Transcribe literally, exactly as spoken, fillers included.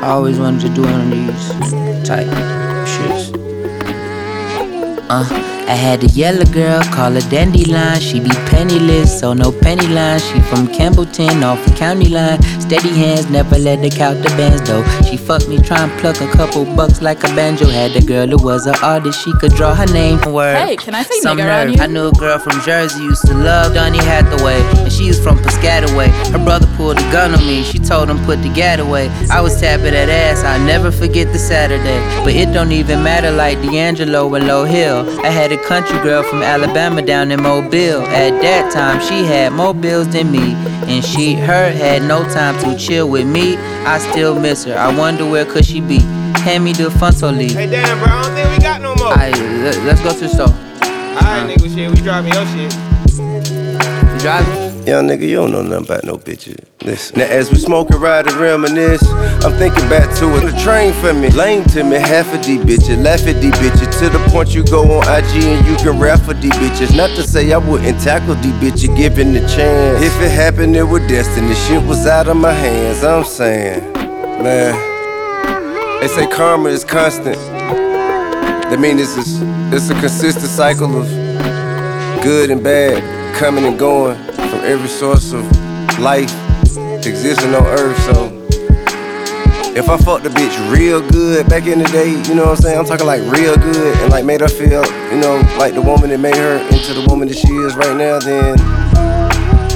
I always wanted to do one of these type shits. Uh, I had a yellow girl, call her Dandelion. She be penniless, so no penny line. She from Campbellton, off the county line. Steady hands, never let her count the bands though. She fucked me, try and pluck a couple bucks like a banjo. Had a girl who was an artist, she could draw her name. Word. Hey, can I say Some nigga nerve. around you? I knew a girl from Jersey, used to love Donny Hathaway, and she was from Piscataway. Her brother pulled a gun on me, she told him put the gat away. I was tapping that ass, I'll never forget the Saturday. But it don't even matter like D'Angelo and Low Hill. I had a country girl from Alabama down in Mobile. At that time, she had more bills than me, and she, her, had no time to chill with me. I still miss her, I wonder where could she be. Hand me the Funto leaf. Hey, damn, bro, I don't think we got no more. Alright, let's go to the store. Alright, nigga, shit, we driving your shit. You driving? Young nigga, you don't know nothing about no bitches. Listen. Now as we smoke and ride and reminisce, I'm thinking back to it. The train for me, lame to me, half of these bitches, laugh at these bitches, to the point you go on I G and you can rap for these bitches. Not to say I wouldn't tackle these bitches given the chance. If it happened, it was destiny. Shit was out of my hands. I'm saying, man, they say karma is constant. That means it's a, it's a consistent cycle of good and bad, coming and going from every source of life existing on earth. So if I fucked a bitch real good back in the day, you know what I'm saying? I'm talking like real good, and like made her feel, you know, like the woman that made her into the woman that she is right now, then